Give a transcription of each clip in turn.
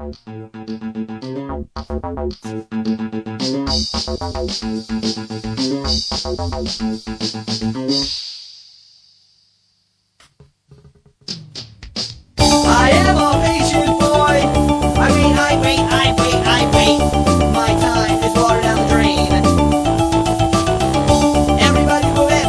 I am a patient boy. I wait. My time is water down the drain. Everybody's moving.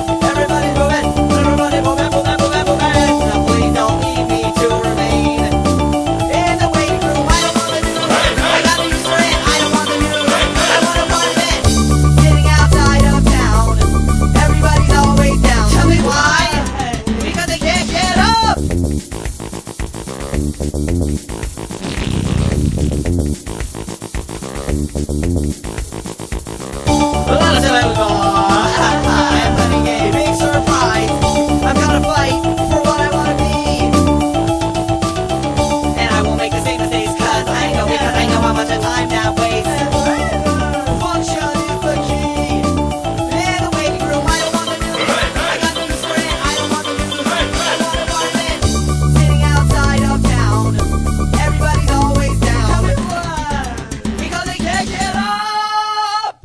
Now please don't leave me to remain in the waiting room. I don't want to do it. I gotta use for it. I don't want to do it. I want to run it. Sitting outside of town. Everybody's always down. Tell me why? Because they can't get up. A lot of time I was gone. I'm having a big surprise. I'm gonna fight for what I wanna be. And I won't make the same mistakes because I know how much time that wastes. Function is the key. In the waiting room, I don't want to do it. I got no use for it. I don't want to do it. I want to run it. Sitting outside of town. Everybody's always down. Because they can't get up.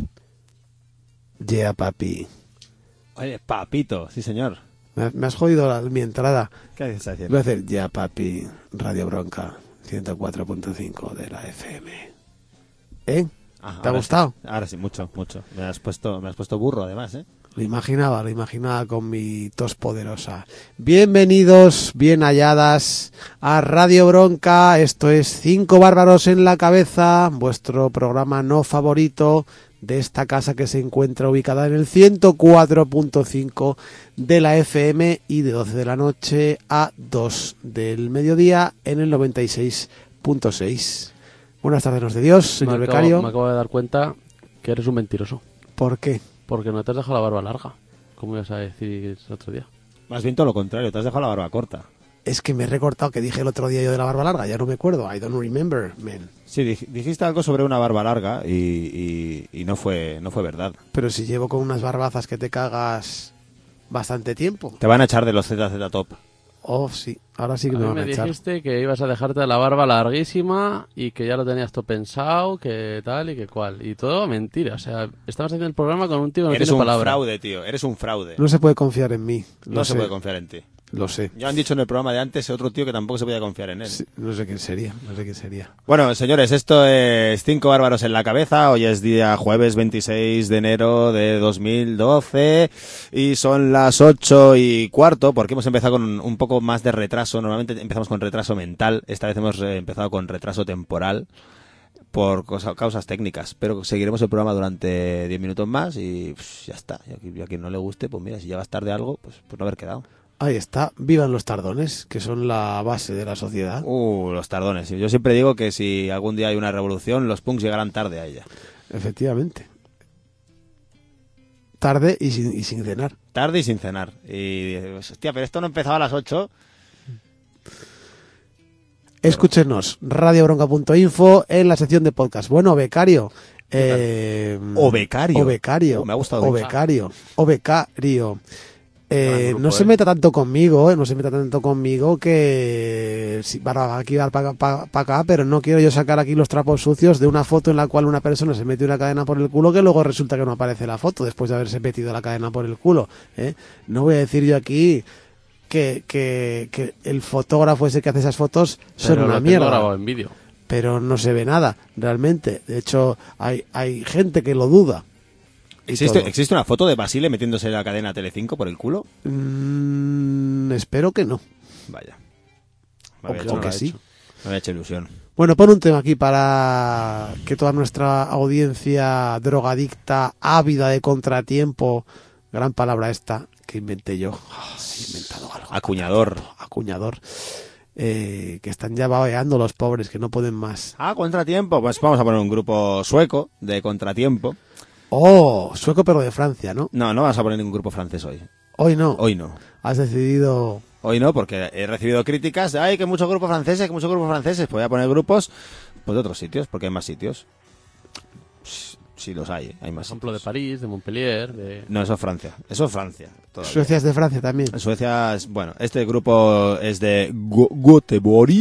Yeah, papi. Oye, papito, sí señor. Me has jodido mi entrada. ¿Qué dices haciendo? Voy a hacer ya, papi, Radio Bronca 104.5 de la FM. ¿Eh? Ajá, ¿Te ha ahora gustado? Sí. Ahora sí, mucho. Me has puesto burro además, ¿eh? Lo imaginaba con mi tos poderosa. Bienvenidos, bien halladas a Radio Bronca. Esto es 5 bárbaros en la cabeza, vuestro programa no favorito de esta casa que se encuentra ubicada en el 104.5 de la FM y de 12 de la noche a 2 del mediodía en el 96.6. Buenas tardes de Dios, señor becario. Me acabo de dar cuenta que eres un mentiroso. ¿Por qué? Porque no te has dejado la barba larga. ¿Cómo ibas a decir el otro día? Más bien todo lo contrario, te has dejado la barba corta. Es que me he recortado que dije el otro día yo de la barba larga, ya no me acuerdo. I don't remember, man. Sí, dijiste algo sobre una barba larga y no fue verdad. Pero si llevo con unas barbazas que te cagas bastante tiempo. Te van a echar de los ZZ Top. Oh, sí, ahora sí que A me mí van a me echar. dijiste que ibas a dejarte la barba larguísima y que ya lo tenías todo pensado, que tal y que cual. Y todo mentira. O sea, estabas haciendo el programa con un tío que no Eres tiene un palabra. fraude, tío. Eres un fraude. No se puede confiar en mí. No se puede confiar en ti. Lo sé. Ya han dicho en el programa de antes otro tío que tampoco se podía confiar en él. Sí, no sé quién sería. Bueno, señores, esto es 5 bárbaros en la cabeza. Hoy es día jueves 26 de enero de 2012 y son las 8:15 porque hemos empezado con un poco más de retraso. Normalmente empezamos con retraso mental. Esta vez hemos empezado con retraso temporal por causas técnicas. Pero seguiremos el programa durante 10 minutos más y ya está. Y a quien no le guste, pues mira, si llegas tarde a algo, pues no haber quedado. Ahí está. Vivan los tardones, que son la base de la sociedad. Los tardones. Yo siempre digo que si algún día hay una revolución, los punks llegarán tarde a ella. Efectivamente. Tarde y sin cenar. Tarde y sin cenar. Y dices, hostia, pero esto no empezaba a las 8. Escúchenos, radiobronca.info en la sección de podcast. Bueno, becario. O becario. Me ha gustado. O becario. Grupo, No se meta tanto conmigo, que sí, para aquí dar para acá, pero no quiero yo sacar aquí los trapos sucios de una foto en la cual una persona se mete una cadena por el culo que luego resulta que no aparece la foto después de haberse metido la cadena por el culo, ¿eh? No voy a decir yo aquí que el fotógrafo ese que hace esas fotos son Pero una lo tengo mierda. grabado en vídeo. Pero no se ve nada, realmente. De hecho, hay gente que lo duda. ¿Existe una foto de Basile metiéndose la cadena Telecinco por el culo? Espero que no. Vaya. O que sí. Me había hecho ilusión. Bueno, pon un tema aquí para que toda nuestra audiencia drogadicta, ávida de contratiempo, gran palabra esta que inventé yo. He inventado algo. Acuñador. Que están ya babeando los pobres, que no pueden más. Contratiempo. Pues vamos a poner un grupo sueco de contratiempo. Oh, sueco pero de Francia, ¿no? No vamos a poner ningún grupo francés hoy. Hoy no. Hoy no. Has decidido... Hoy no, porque he recibido críticas de ¡ay, que muchos grupos franceses! Pues voy a poner grupos pues de otros sitios, porque hay más sitios. Sí los hay más. Por ejemplo, de París, de Montpellier, de... No, eso es Francia. Todavía. Suecia es de Francia también. Suecia es... Bueno, este grupo es de Göteborg,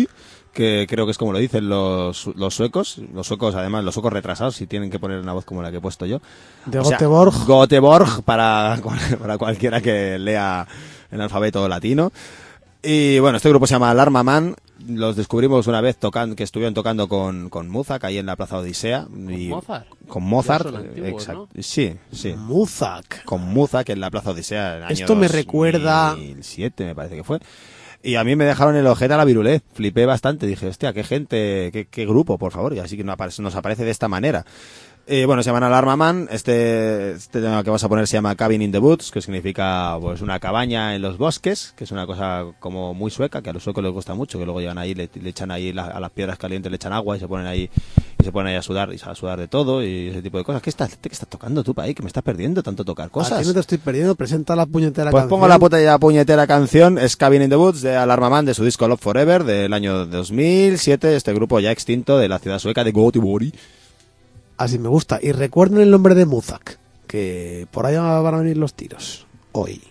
que creo que es como lo dicen los suecos. Los suecos, además, los suecos retrasados, si tienen que poner una voz como la que he puesto yo. De O sea, Göteborg. Göteborg para cualquiera que lea el alfabeto latino. Y bueno, este grupo se llama Alarma Man. Los descubrimos una vez que estuvieron tocando con Muzak ahí en la Plaza Odisea. Mozart? Con Mozart, Ya son antiguos, exacto. ¿no? Sí. Muzak. Con Muzak en la Plaza Odisea. En el año Esto me recuerda- 2007, me parece que fue. Y a mí me dejaron el ojete a la virulé. Flipé bastante. Dije, hostia, qué gente, qué grupo, por favor. Y así que nos aparece de esta manera. Bueno, se llaman Alarma Man. Este tema que vas a poner se llama Cabin in the Woods, que significa pues una cabaña en los bosques, que es una cosa como muy sueca, que a los suecos les gusta mucho, que luego llegan ahí, le echan ahí a las piedras calientes, le echan agua y se ponen ahí a sudar, de todo y ese tipo de cosas. ¿Qué estás tocando tú, ahí? Que me estás perdiendo tanto tocar cosas. Aquí no te estoy perdiendo, presenta la puñetera Pues canción. pongo la puñetera canción, es Cabin in the Woods de Alarma Man, de su disco Love Forever del año 2007, este grupo ya extinto de la ciudad sueca de Göteborg. Así me gusta. Y recuerden el nombre de Muzak, que por ahí van a venir los tiros. Hoy.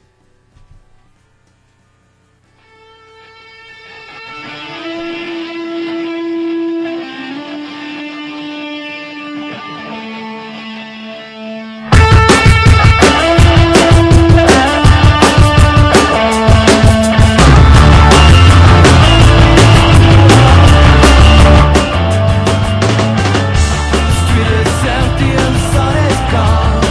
Street is empty and sun is gone.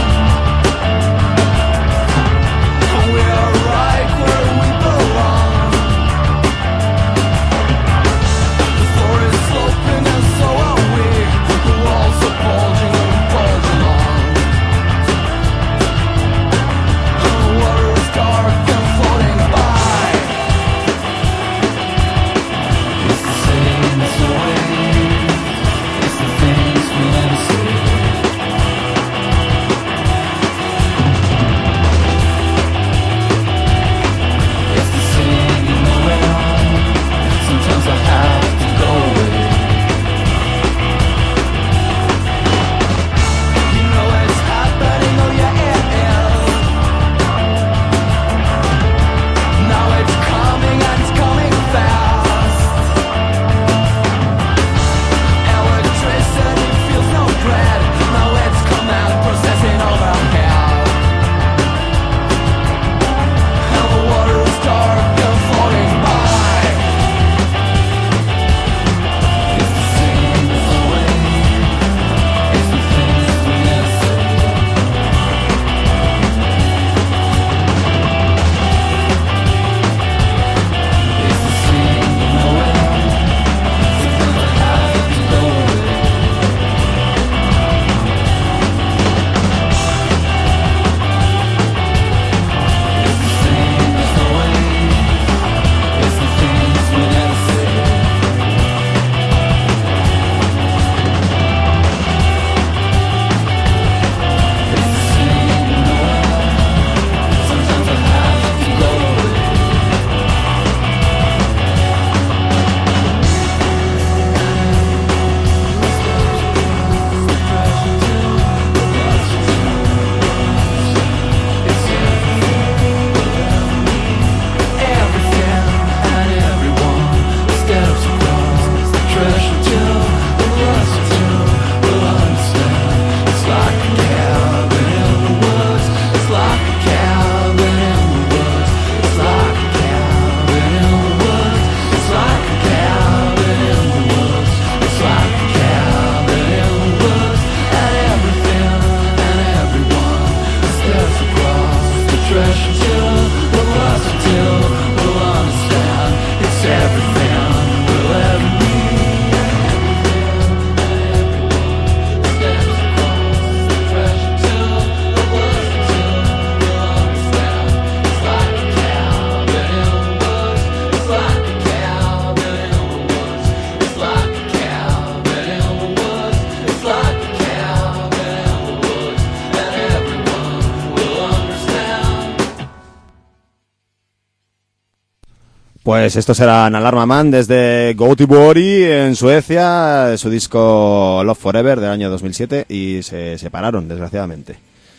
Pues estos eran Alarma Man desde Göteborg en Suecia, de su disco Love Forever del año 2007, y se separaron, desgraciadamente.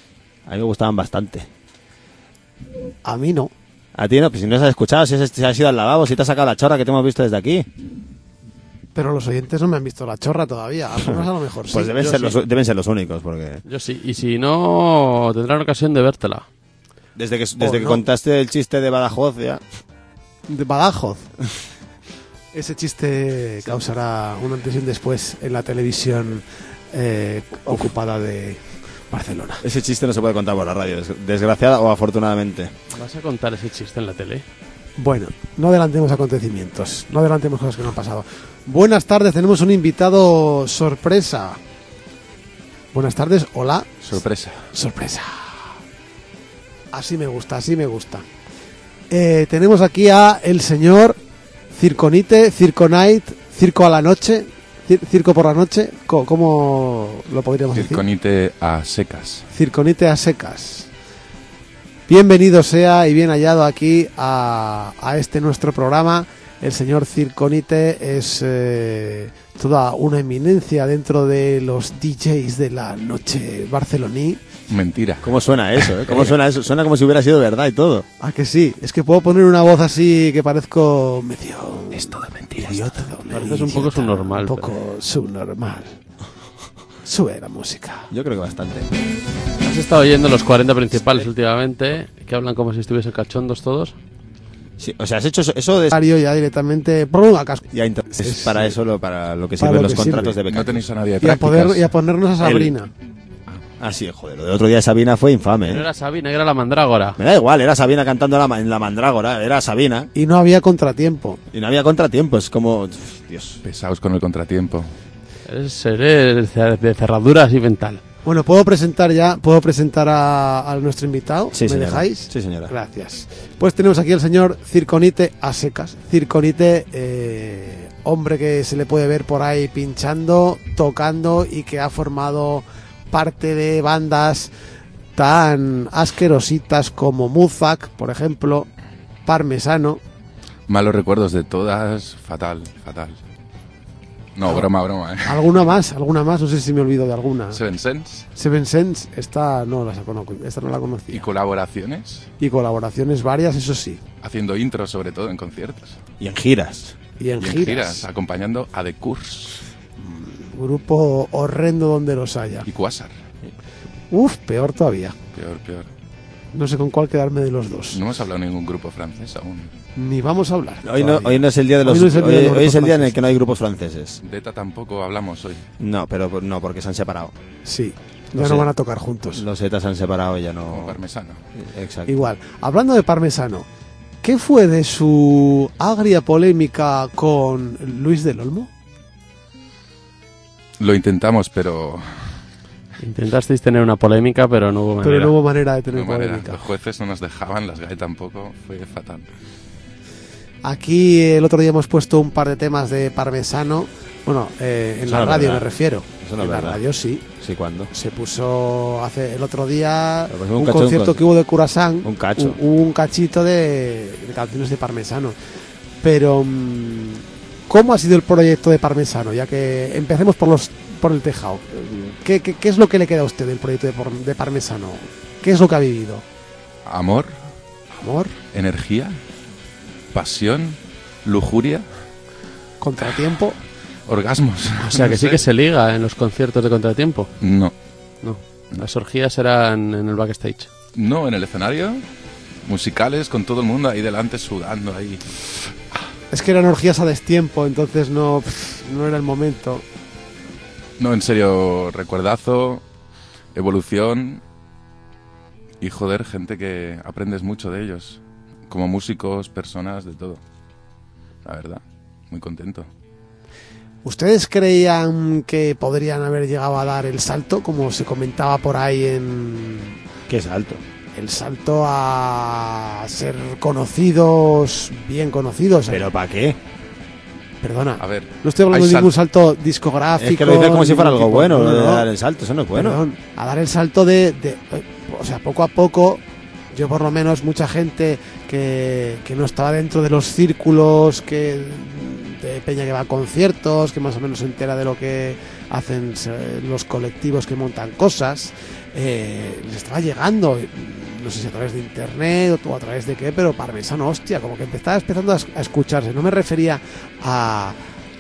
A mí me gustaban bastante. A mí no. A ti no, pues si no has escuchado, si has ido al lavabo, si te has sacado la chorra que te hemos visto desde aquí. Pero los oyentes no me han visto la chorra todavía. Algunos a lo mejor sí. Pues deben yo ser, sí. deben ser los únicos, porque Yo sí, y si no, tendrán ocasión de vértela. desde que no. contaste el chiste de Badajoz ya... De Badajoz. Ese chiste causará un antes y un después en la televisión ocupada de Barcelona. Ese chiste no se puede contar por la radio, desgraciada o afortunadamente. ¿Vas a contar ese chiste en la tele? Bueno, no adelantemos acontecimientos, no adelantemos cosas que no han pasado. Buenas tardes, tenemos un invitado sorpresa. Buenas tardes, hola. Sorpresa. Sorpresa. Así me gusta, así me gusta. Tenemos aquí a el señor Circonite, Circonite, Circo a la noche, Circo por la noche. ¿Cómo lo podríamos decir? Circonite a secas. Circonite a secas. Bienvenido sea y bien hallado aquí a este nuestro programa. El señor Circonite es toda una eminencia dentro de los DJs de la noche barceloní. Mentira. ¿Cómo suena eso? ¿Cómo suena eso? Suena como si hubiera sido verdad y todo. ¿A que sí? Es que puedo poner una voz así que parezco medio... Esto de mentiras. Idiota, Pareces un poco subnormal, Un poco subnormal. Sube la música. Yo creo que bastante. ¿Has estado oyendo los 40 principales últimamente? Que hablan como si estuviesen cachondos todos. Sí, o sea, has hecho eso de... Mario ya directamente... ¡prum! A casco. Ya es para eso, para lo que Para sirven lo los que contratos sirve. de beca. No tenéis a nadie de Y a, prácticas. y a ponernos a Sabrina. Ah, sí, joder, lo del otro día de Sabina fue infame, No ¿eh? era Sabina, era la mandrágora. Me da igual, era Sabina cantando en la mandrágora, era Sabina. Y no había contratiempo. Y no había contratiempos, como... Dios. Pesaos con el contratiempo. Eres de cerraduras y mental. Bueno, ¿puedo presentar a nuestro invitado? Sí, ¿Me señora. dejáis? Sí, señora. Gracias. Pues tenemos aquí al señor Circonite a secas. Circonite, hombre que se le puede ver por ahí pinchando, tocando y que ha formado parte de bandas tan asquerositas como Muzak, por ejemplo, Parmesano. Malos recuerdos de todas. Fatal, fatal. No, broma. ¿Alguna más? No sé si me olvido de alguna. Seven Sense. Seven Sense, esta no la conocía. Y colaboraciones. Y colaboraciones varias, eso sí. Haciendo intros, sobre todo en conciertos. Y en giras. Y en Y en giras. giras. Acompañando a The Curse Grupo horrendo donde los haya. y Quasar. Uf, peor todavía. Peor. No sé con cuál quedarme de los dos. No hemos hablado de ningún grupo francés aún. Ni vamos a hablar. Hoy no es el día de Hoy los... no es el día de los hoy es el día en el franceses. que no hay grupos franceses. De ETA tampoco hablamos hoy. No, pero no, porque se han separado. Sí, No ya sé. no van a tocar juntos. Los ETA se han separado y ya Como no... Parmesano. Exacto. Igual. Hablando de Parmesano, ¿qué fue de su agria polémica con Luis del Olmo? Lo intentamos, pero... Intentasteis tener una polémica, pero no hubo manera. Pero no hubo manera de tener de manera. polémica. Los jueces no nos dejaban, las GAE tampoco. Fue fatal. Aquí el otro día hemos puesto un par de temas de Parmesano. Bueno, en Eso la no es radio verdad. me refiero. Eso no es en la verdad. radio sí. Sí, ¿cuándo? Se puso el otro día Pero pues un cacho, concierto que hubo de Curaçao. Un cacho. Un cachito de canciones de Parmesano. Pero, ¿cómo ha sido el proyecto de Parmesano? Ya que empecemos por el tejado. ¿Qué es lo que le queda a usted del proyecto de Parmesano? ¿Qué es lo que ha vivido? Amor, ¿Amor? energía, pasión, lujuria, ¿Contratiempo? orgasmos. O sea, que sí que se liga en los conciertos de Contratiempo. No, No, las orgías eran en el backstage. no, en el escenario, musicales con todo el mundo ahí delante sudando ahí. Es que eran orgías a destiempo, entonces no era el momento. No, en serio, recuerdazo, evolución y joder, gente que aprendes mucho de ellos, como músicos, personas, de todo. La verdad, muy contento. ¿Ustedes creían que podrían haber llegado a dar el salto, como se comentaba por ahí ¿Qué es alto? el salto a ser conocidos, bien conocidos? ¿Pero para qué? Perdona, A ver, no estoy hablando hay de ningún sal- salto discográfico. Es que lo dices como si fuera ningún algo tipo- bueno, no, lo de no, dar el salto, eso no es bueno. Perdón, a dar el salto o sea, poco a poco, yo por lo menos, mucha gente que no estaba dentro de los círculos de peña que va a conciertos, que más o menos se entera de lo que hacen los colectivos que montan cosas, les estaba llegando, no sé si a través de internet o a través de qué, pero Parmesano, hostia, como que estaba empezando a escucharse. No me refería a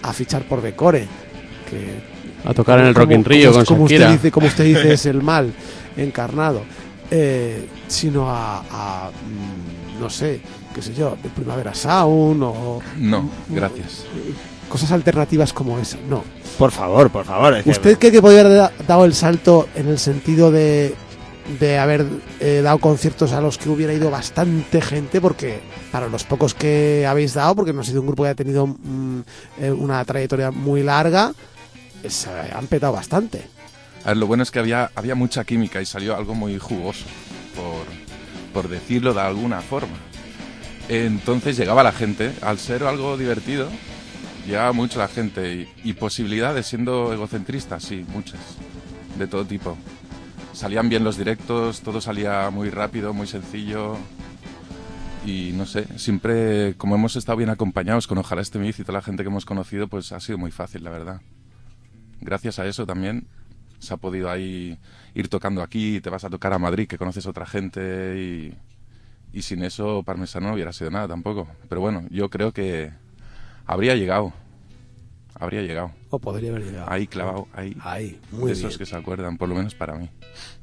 a fichar por Decore, que A tocar en el Rock in Rio con como Shakira. como usted dice, es el mal encarnado, sino no sé, qué sé yo, de Primavera Sound o No, gracias. cosas alternativas como esa. No. Por favor, es que- ¿Usted cree que podría haber dado el salto en el sentido de haber dado conciertos a los que hubiera ido bastante gente? Porque para los pocos que habéis dado, porque no ha sido un grupo que ha tenido una trayectoria muy larga, se han petado bastante. A ver, lo bueno es que había mucha química y salió algo muy jugoso, por decirlo de alguna forma. Entonces llegaba la gente, al ser algo divertido, llegaba mucho la gente y posibilidades, siendo egocentristas, sí, muchas, de todo tipo. Salían bien los directos, todo salía muy rápido, muy sencillo y no sé, siempre como hemos estado bien acompañados con Ojalá este Miz y toda la gente que hemos conocido, pues ha sido muy fácil, la verdad. Gracias a eso también se ha podido ahí ir tocando aquí, te vas a tocar a Madrid, que conoces a otra gente y sin eso Parmesano no hubiera sido nada tampoco. Pero bueno, yo creo que habría llegado. O podría haber llegado. Ahí clavado, ahí. Muy de esos bien. que se acuerdan, por lo menos para mí.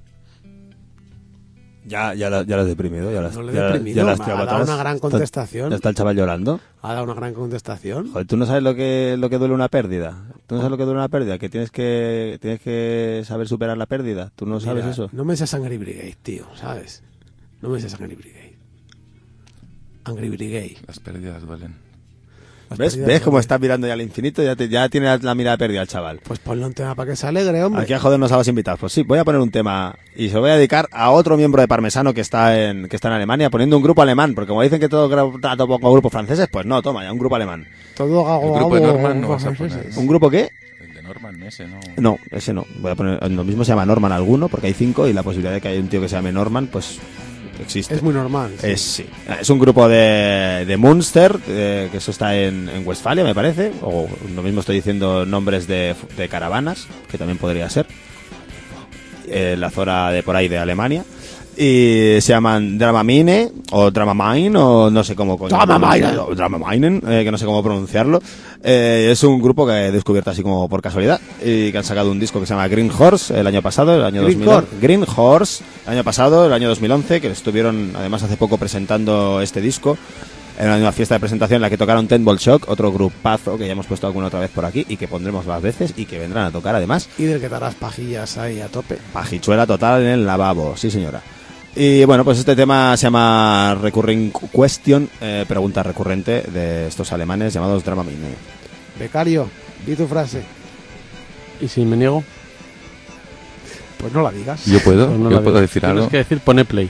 Ya lo has deprimido, ya lo has, No le he ya- deprimido, ya lo has me ha tirado dado para atrás. una gran contestación. Ya está el chaval llorando. Ha dado una gran contestación. Joder, tú no sabes lo que duele una pérdida. Tú no sabes lo que duele una pérdida, que tienes que saber superar la pérdida. Tú no sabes Mira, eso. No me seas Angry Brigade, tío, ¿sabes? No me seas Angry Brigade. Angry Brigade. Las pérdidas duelen. Las ¿Ves? pérdidas ¿Ves cómo duelen. está mirando ya al infinito? Ya tiene la mirada perdida el chaval. Pues ponle un tema para que se alegre, hombre. Aquí a jodernos a los invitados. Pues sí, voy a poner un tema y se lo voy a dedicar a otro miembro de Parmesano que está en Alemania, poniendo un grupo alemán, porque como dicen que todo trato con grupos franceses, pues no, toma, ya un grupo alemán. Todo gago, El grupo de gago, Norman no gago, vas a gago, poner. gago. ¿Un grupo qué? El de Norman, ese no. No, ese no. Voy a poner, lo mismo se llama Norman alguno, porque hay 5 y la posibilidad de que haya un tío que se llame Norman, pues existe. Es muy normal. sí. Sí. Es un grupo de Münster, que eso está en Westfalia, me parece. O lo mismo estoy diciendo nombres de caravanas, que también podría ser. La zona de por ahí de Alemania. Y se llaman Dramamine o Dramamine o no sé cómo coño. Dramaminen, que no sé cómo pronunciarlo. Es un grupo que he descubierto así como por casualidad y que han sacado un disco que se llama Green Horse el año pasado, el año Green 2011. Green Horse, el año pasado, el año 2011, que estuvieron además hace poco presentando este disco en una fiesta de presentación en la que tocaron Ten Ball Shock, otro grupazo que ya hemos puesto alguna otra vez por aquí y que pondremos más veces y que vendrán a tocar además. Y del que te harás pajillas ahí a tope. Pajichuela total en el lavabo, sí señora. Y bueno, pues este tema se llama Recurring Question, pregunta recurrente de estos alemanes llamados Dramamine. Becario, di tu frase. ¿Y si me niego? Pues no la digas. Yo puedo, Pues no yo la puedo digo. decir Tienes algo. que decir pone play.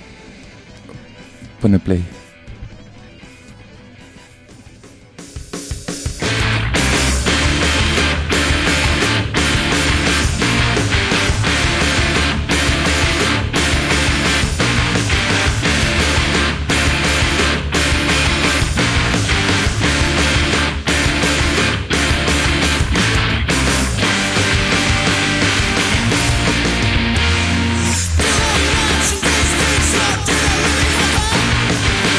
Pone play. Watching these things, so do you really have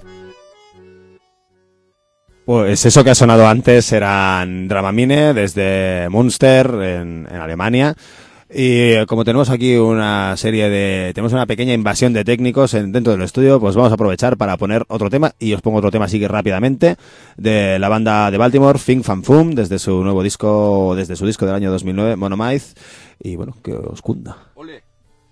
Pues eso que ha sonado antes eran Dramamine desde Münster en Alemania. Y como tenemos aquí tenemos una pequeña invasión de técnicos dentro del estudio, pues vamos a aprovechar para poner otro tema, y os pongo otro tema así que rápidamente, de la banda de Baltimore, Fing Fan Fum, desde su disco del año 2009, Monomyth, y bueno, que os cunda. ¡Ole!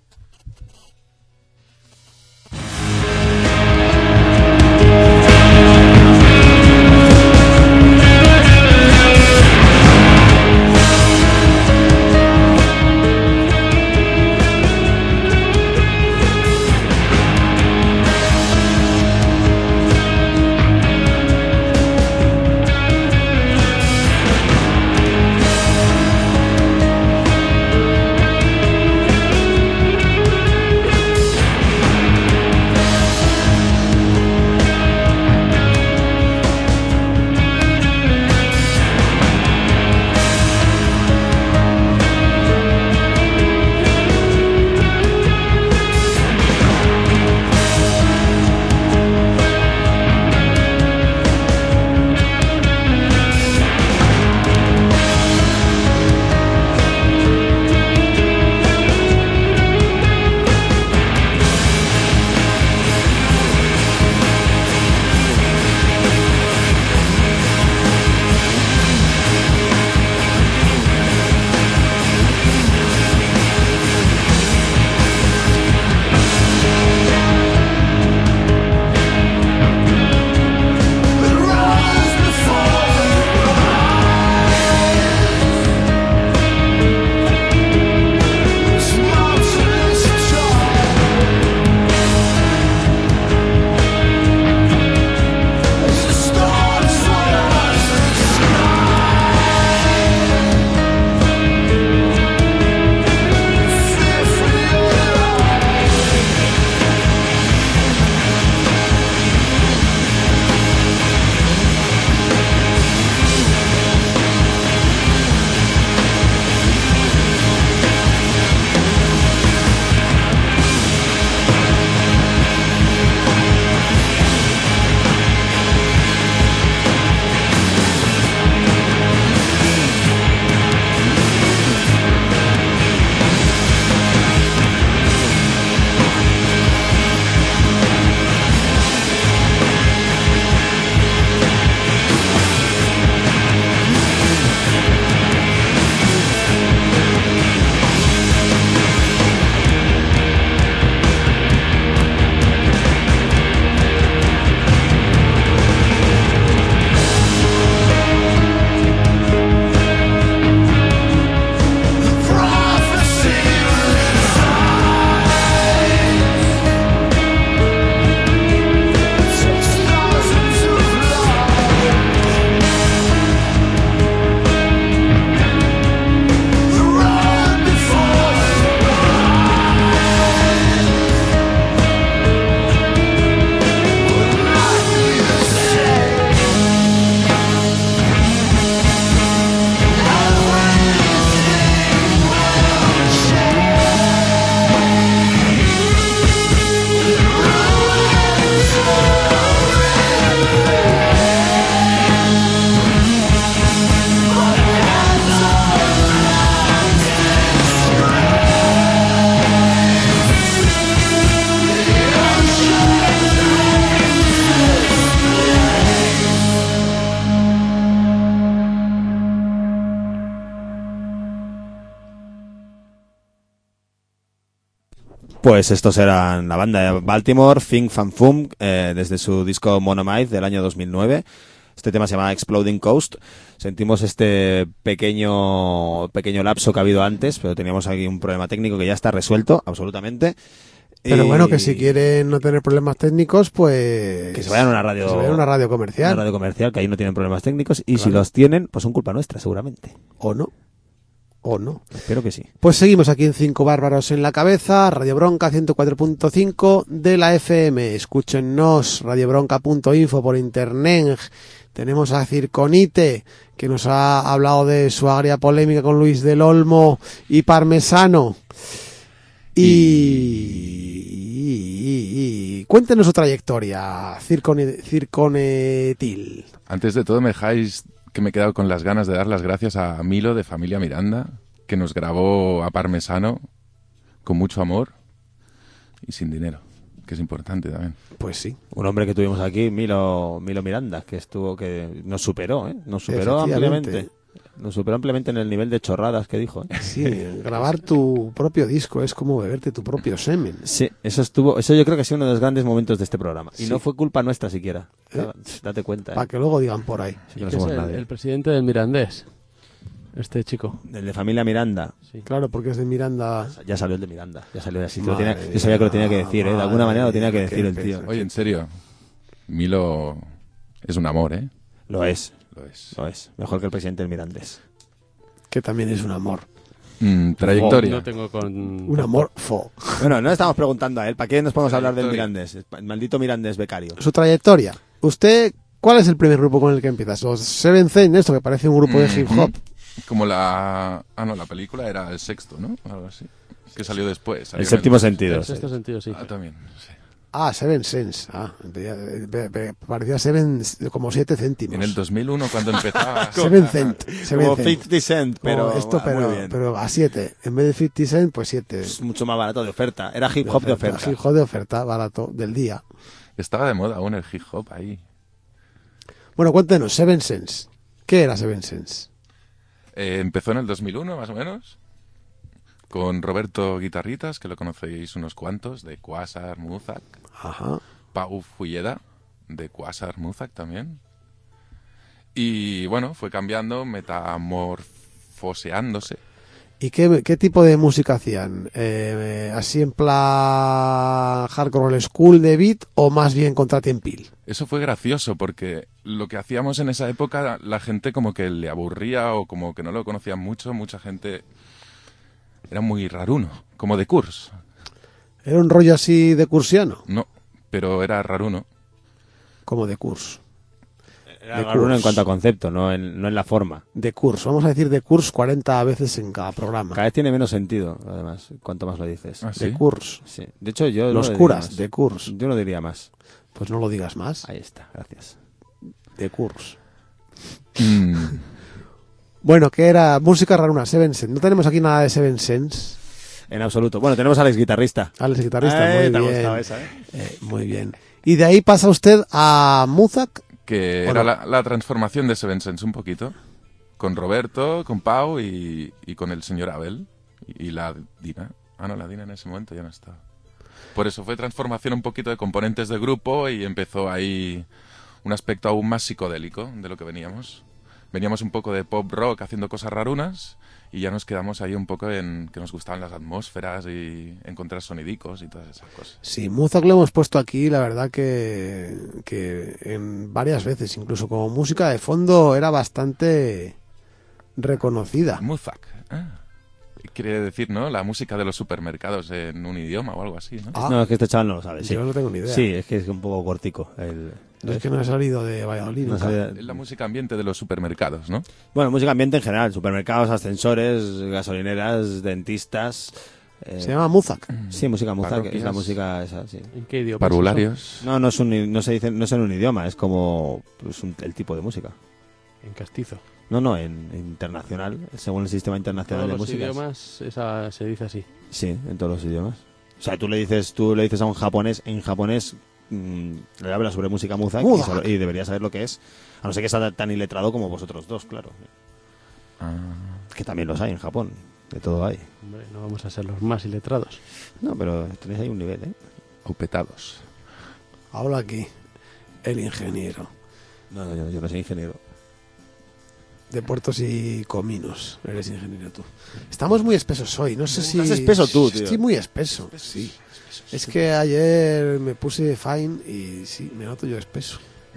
Pues estos eran la banda de Baltimore, Fing Fan Fum, desde su disco Monomyth del año 2009. Este tema se llama Exploding Coast. Sentimos este pequeño lapso que ha habido antes, pero teníamos aquí un problema técnico que ya está resuelto, absolutamente. Pero bueno, que si quieren no tener problemas técnicos, pues... Que se vayan a una radio... Que se vayan a una radio comercial. Una radio comercial, que ahí no tienen problemas técnicos. Y claro, si los tienen, pues son culpa nuestra, seguramente. O no. O no. Espero que sí. Pues seguimos aquí en 5 Bárbaros en la Cabeza, Radio Bronca 104.5 de la FM. Escúchennos, radiobronca.info por internet. Tenemos a Circonite, que nos ha hablado de su agria polémica con Luis del Olmo y Parmesano. Y Y cuéntenos su trayectoria, Circonetil. Antes de todo, me dejáis que me he quedado con las ganas de dar las gracias a Milo de Familia Miranda, que nos grabó a Parmesano con mucho amor y sin dinero, que es importante también. Pues sí. Un hombre que tuvimos aquí, Milo Miranda, que nos superó, ¿eh? Nos superó Efectivamente. ampliamente. Nos superó ampliamente en el nivel de chorradas que dijo, ¿eh? Sí, grabar tu propio disco es como beberte tu propio semen. Sí, eso yo creo que ha sido uno de los grandes momentos de este programa. Y Sí. no fue culpa nuestra siquiera. Date cuenta, ¿eh? Para que luego digan por ahí. Sí que no Que es somos nadie. el presidente del Mirandés. Este chico. El de Familia Miranda. Sí. Claro, porque es de Miranda. Ya salió el de Miranda. Ya salió así. Madre Yo sabía que lo tenía que mía, decir, ¿eh? De alguna manera lo tenía que madre decir el mía, tío. qué Oye, en serio, Milo es un amor, ¿eh? Lo es. Lo es. Lo es. Mejor que el presidente del Mirandés. Que también es un amor. Trayectoria. No tengo con... Un amor fo. Bueno, no le estamos preguntando a él. ¿Para qué nos podemos hablar del Trayectoria. Mirandés? El maldito Mirandés becario. Su trayectoria. ¿Usted cuál es el primer grupo con el que empiezas? Los Seven Zen, esto que parece un grupo de hip hop. Como la película era El Sexto, ¿no? Algo así. Que salió después. Salió El en séptimo sentido. En sexto sentido, sí. Ah, también, sí. Ah, Seven Cents. Ah, parecía Seven como 7 céntimos. En el 2001, cuando empezaba... Seven Cent. Seven Como Cent. 50 Cent, pero, muy bien. pero a 7. En vez de 50 cent, pues 7. Es mucho más barato de oferta. Era hip hop de oferta. Hip hop de oferta, barato, del día. Estaba de moda aún el hip hop ahí. Bueno, cuéntenos, Seven Cents. ¿Qué era Seven Cents? Empezó en el 2001, más o menos, con Roberto Guitarritas, que lo conocéis unos cuantos, de Quasar, Muzak. Ajá. Pau Fulleda, de Quasar, Muzak también. Y bueno, fue cambiando, metamorfoseándose. ¿Y qué tipo de música hacían? ¿Así en plan hardcore old school de beat o más bien contratiempil? Eso fue gracioso porque lo que hacíamos en esa época, la gente como que le aburría o como que no lo conocían mucho. Mucha gente era muy raruno, como de Kurs. ¿Era un rollo así de cursiano? No, pero era raruno. Como de Kurs. Era raro en cuanto a concepto, no en la forma. De Kurs. Vamos a decir de Kurs 40 veces en cada programa. Cada vez tiene menos sentido, además, cuanto más lo dices. ¿Ah, sí? De Kurs. Sí. De hecho, yo no Los lo diría curas, más. de Kurs. Yo no diría más. Pues no lo digas más. Ahí está, gracias. De Kurs. Mm, Bueno, que era música raruna, Seven Cents. No tenemos aquí nada de Seven Cents. En absoluto. Bueno, tenemos al ex guitarrista. Alex, guitarrista, muy te ha bien. gustado esa, ¿eh? Muy bien. Y de ahí pasa usted a Muzak. que Bueno. era la transformación de Seven Sense un poquito. Con Roberto, con Pau y con el señor Abel. Y la Dina. Ah, no, la Dina en ese momento ya no estaba. Por eso fue transformación un poquito de componentes de grupo y empezó ahí un aspecto aún más psicodélico de lo que veníamos. Veníamos un poco de pop rock haciendo cosas rarunas y ya nos quedamos ahí un poco en que nos gustaban las atmósferas y encontrar sonidicos y todas esas cosas. Sí, Muzak lo hemos puesto aquí, la verdad que en varias veces, incluso como música de fondo era bastante reconocida. Muzak. Quiere decir, ¿no? La música de los supermercados en un idioma o algo así, ¿no? Ah, No, es que este chaval no lo sabe. Sí, yo no tengo ni idea. sí, es que es un poco cortico. No es que no he salido de Valladolid No nunca. sabía- Es la música ambiente de los supermercados, ¿no? Bueno, música ambiente en general. Supermercados, ascensores, gasolineras, dentistas. Se llama Muzak. Sí, música Muzak, Parroquias. es la música esa, sí. ¿En qué idioma? Parvularios. No, no se dice, no es en un idioma, es como pues, el tipo de música. En castizo. No, en internacional, según el sistema internacional Todos de los música. idiomas esa se dice así. Sí, en todos los idiomas. O sea, tú le dices a un japonés, en japonés le hablas sobre música Muzak Muzak. y debería saber lo que es. A no ser que sea tan iletrado como vosotros dos, claro. Ah. Que también los hay en Japón, de todo hay. Hombre, no vamos a ser los más iletrados. No, pero tenéis ahí un nivel, ¿eh? O petados. Habla aquí el ingeniero No, yo no soy ingeniero. de puertos y cominos. Eres ingeniero tú. Estamos muy espesos hoy. No sé si... Estás espeso tú, tío. Estoy muy espeso, sí. Es que ayer me puse fine y sí, me noto yo espeso.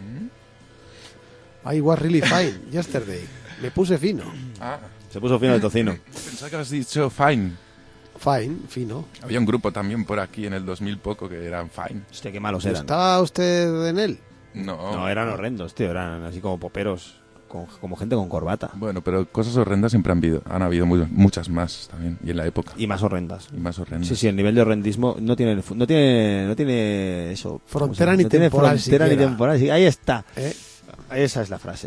I was really fine yesterday. Me puse fino. Ah, Se puso fino el tocino. pensaba que has dicho Fine. Fine, fino. Había un grupo también por aquí en el 2000 poco que eran Fine. Hostia, qué malos eran. ¿Estaba usted en él? No, No, eran horrendos, tío. Eran así como poperos. como gente con corbata. Bueno, pero cosas horrendas siempre han habido muchas más también, y en la época. Y más horrendas. Y más horrendas. Sí, el nivel de horrendismo no tiene eso. Frontera ¿cómo se llama? ni No tiene temporal frontera ni siquiera. temporal. Sí, ahí está. ¿Eh? Esa es la frase.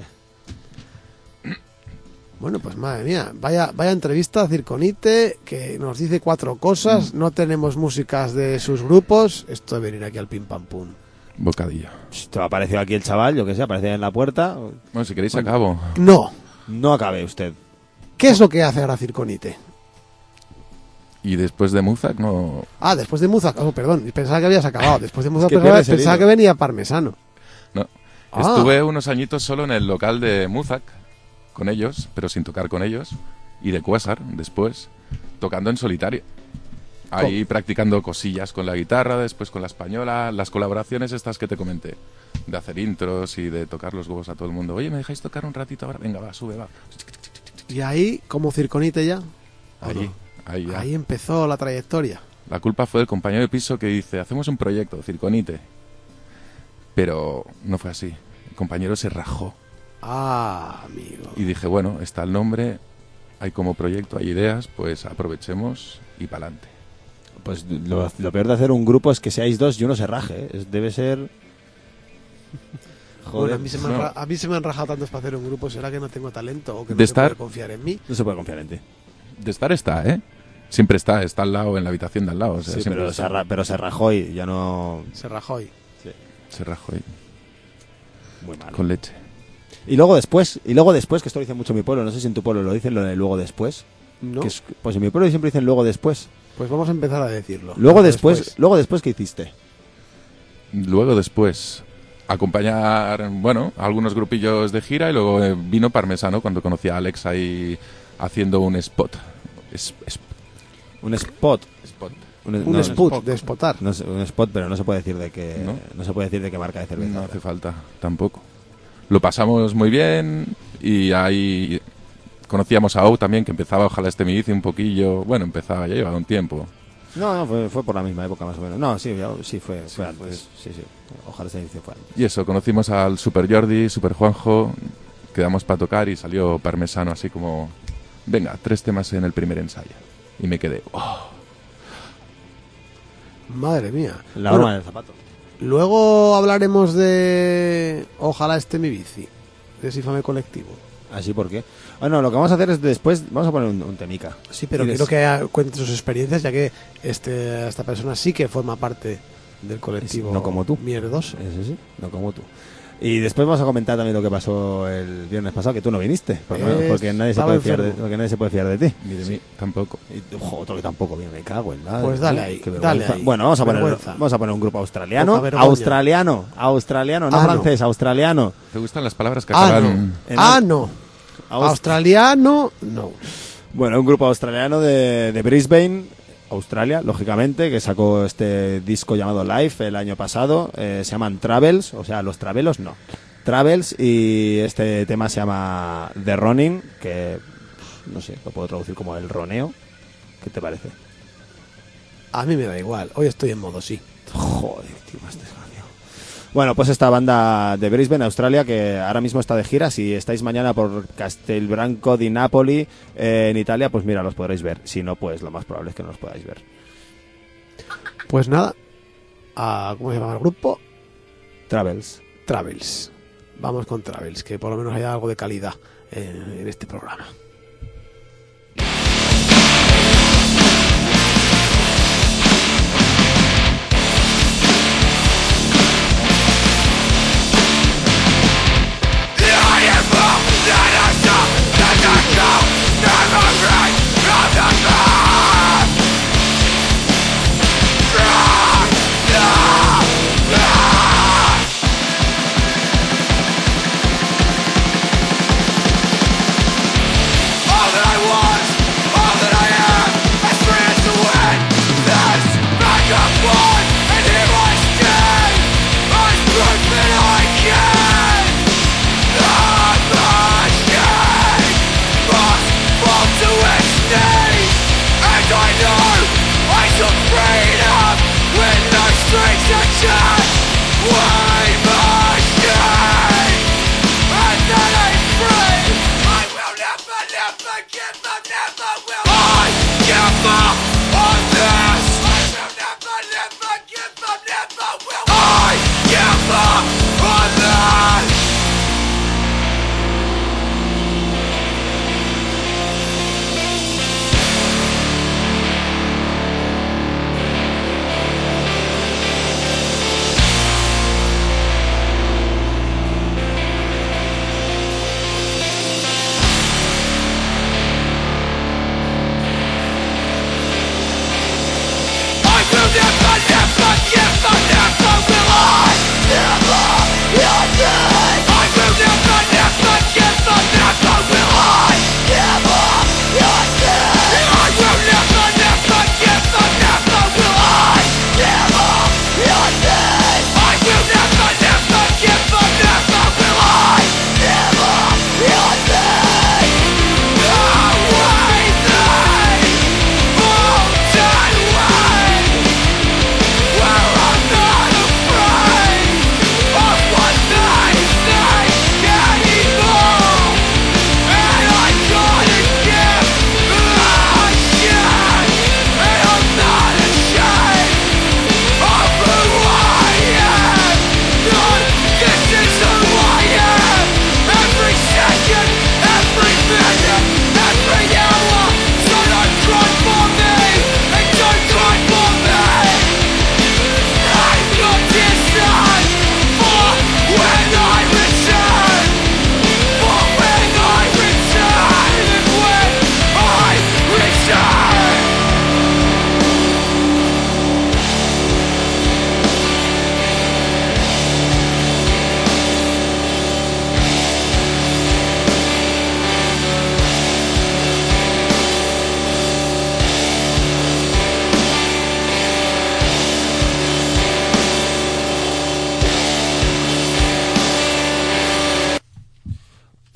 Bueno, pues madre mía, vaya entrevista a Circonite, que nos dice 4 cosas, no tenemos músicas de sus grupos, esto de venir aquí al pim pam pum. Bocadillo. Te ha aparecido aquí el chaval, yo que sé, aparece en la puerta. Bueno, si queréis acabo. No, No acabe usted. ¿qué es lo que hace ahora Circonite? Y después de Muzak no... Ah, después de Muzak, oh, perdón, pensaba que habías acabado, después de Muzak que pensaba, pierdes el pensaba hilo. que venía Parmesano. No. Ah. Estuve unos añitos solo en el local de Muzak con ellos, pero sin tocar con ellos, y de Quasar después, tocando en solitario. Ahí practicando cosillas con la guitarra, después con la española, las colaboraciones estas que te comenté, de hacer intros y de tocar los huevos a todo el mundo. Oye, ¿me dejáis tocar un ratito ahora? Venga, va, sube, va. Y ahí, como Circonite ya, Ahí ya. ahí empezó la trayectoria. La culpa fue del compañero de piso que dice, hacemos un proyecto, Circonite. Pero no fue así. El compañero se rajó. Ah, amigo. Y dije, bueno, está el nombre, hay como proyecto, hay ideas, pues aprovechemos y pa'lante. Pues lo peor de hacer un grupo es que seáis dos y uno se raje. ¿Eh? Debe ser... Bueno, Joder, a mí se me han rajado tantos para hacer un grupo, ¿será que no tengo talento o que no De se estar- puede confiar en mí? no se puede confiar en ti. De estar está, ¿eh? Siempre está al lado, en la habitación de al lado. O sea, Sí, siempre pero está. pero se rajó y ya no... Se rajó y... Se rajó ahí, Muy mal. con leche. Y luego después, que esto lo dice mucho en mi pueblo, no sé si en tu pueblo lo dicen, lo de luego después. ¿No? Que pues en mi pueblo siempre dicen luego después. Pues vamos a empezar a decirlo. Luego después, ¿qué hiciste? Luego después, acompañar, bueno, a algunos grupillos de gira y luego vino Parmesano cuando conocí a Alex ahí haciendo un spot. Un spot. Spot. Un no, spot de spotar. no sé, un spot, pero no se puede decir de qué, ¿No? no se puede decir de qué marca de cerveza. No hace falta, tampoco. Lo pasamos muy bien y ahí conocíamos a O también, que empezaba, ojalá este me dice un poquillo. Bueno, empezaba, ya llevaba un tiempo. No, fue por la misma época más o menos. No, sí, fue antes. Sí. Ojalá se dice fue antes. Y eso, conocimos al Super Jordi, Super Juanjo, quedamos para tocar y salió Parmesano así como, venga, 3 temas en el primer ensayo. Y me quedé, oh. Madre mía. La Bueno, horma del zapato. luego hablaremos de Ojalá esté mi bici, de ese infame colectivo. ¿Así por qué? Bueno, lo que vamos a hacer es después, vamos a poner un temica. Sí, pero Y quiero que cuente sus experiencias, ya que esta persona sí que forma parte del colectivo. No como tú. Mierdoso. Ese sí, no como tú. Y después vamos a comentar también lo que pasó el viernes pasado, que tú no viniste, porque nadie se Estaba puede fiar de, enfermo. porque nadie se puede fiar de ti. Ni de mí, tampoco. Y, otro que tampoco viene, me cago en nada. Pues dale ahí, Qué dale vergüenza. ahí. Bueno, vamos Vergüenza. a poner un grupo australiano. Poca vergüenza. Australiano, no Ah, no. francés, australiano. ¿Te gustan las palabras que Ah, acaban? no. Australiano, no. Bueno, un grupo australiano de Brisbane, Australia, lógicamente, que sacó este disco llamado Life el año pasado. Se llaman Travels, o sea, los Travelos no. Travels, y este tema se llama The Running, que no sé, lo puedo traducir como el roneo. ¿Qué te parece? A mí me da igual. Hoy estoy en modo sí. Joder, tío, más desgraciado. Bueno, pues esta banda de Brisbane, Australia, que ahora mismo está de gira. Si estáis mañana por Castelbranco di Napoli, en Italia, pues mira, los podréis ver. Si no, pues lo más probable es que no los podáis ver. Pues nada. ¿Cómo se llama el grupo? Travels. Travels. Vamos con Travels, que por lo menos haya algo de calidad en este programa. Yeah.